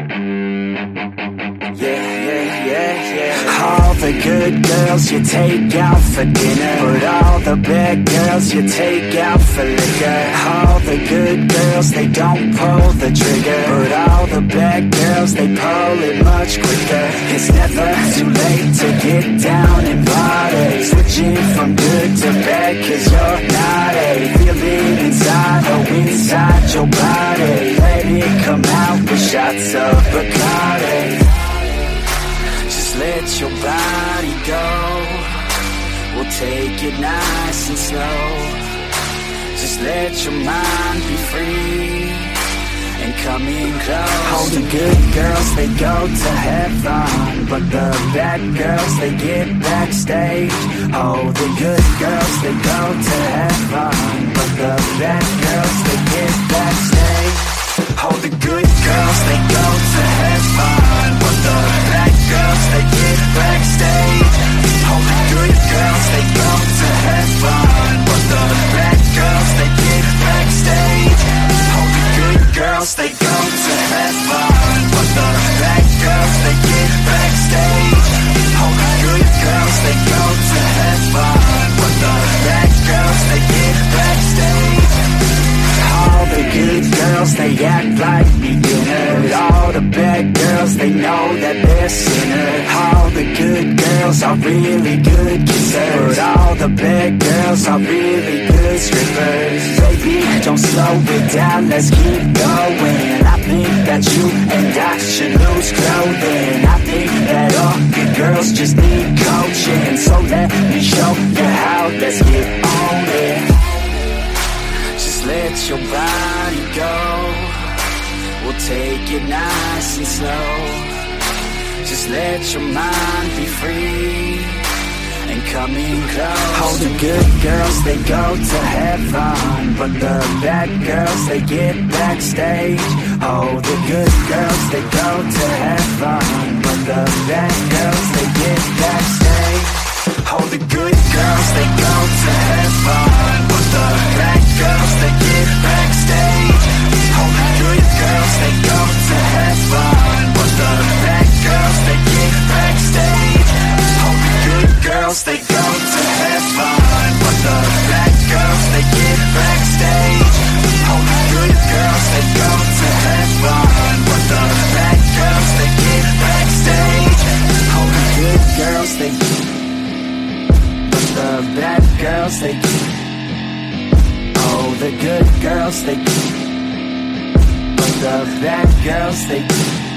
All the good girls you take out for dinner, but all the bad girls you take out for liquor. All the good girls, they don't pull the trigger, but all the bad girls, they pull it much quicker. It's never too late to get down and party, switching from good to bad, cause you're not a feel it inside, oh inside your body. Let it come out with shots of Bacardi. Let your body go. We'll take it nice and slow. Just let your mind be free and come in close. All the good girls, they go to heaven, but the bad girls, they get backstage. Oh, the good girls, they go to heaven, but the bad girls, they get backstage. Oh, the good girls, they go to heaven, but the bad girls, they get backstage. Oh, the good girls, they go to heaven, but the bad girls, they get backstage. Oh, the good girls, they go to heaven, but the bad girls, they get backstage. Oh, the good girls, they go to heaven, but the bad girls, they get backstage. All the good girls, they act like beginners. All the bad girls, they know that they're sinners. All the good girls are really good kissers, but all the bad girls are really good strippers. Baby, don't slow it down, let's keep going. I think that you and I should lose clothing. I think that all good girls just need coaching. So let me show you how, let's get on it. Let your body go. We'll take it nice and slow. Just let your mind be free and come in close. All the good girls, they go to heaven, but the bad girls, they get backstage. Oh, the good girls, they go to heaven, but the bad girls, they get backstage. Oh, the good girls, they go to heaven, but the bad girls, they get backstage. Oh, the good girls, they go to heaven, but the bad girls, they get backstage. Oh, the good girls, they go to heaven, but the bad girls, they get backstage. Oh, the good girls, they go to heaven, but the bad girls, they get backstage. Oh, the good girls, they the bad girls, they oh, the good girls, they but the bad girls, they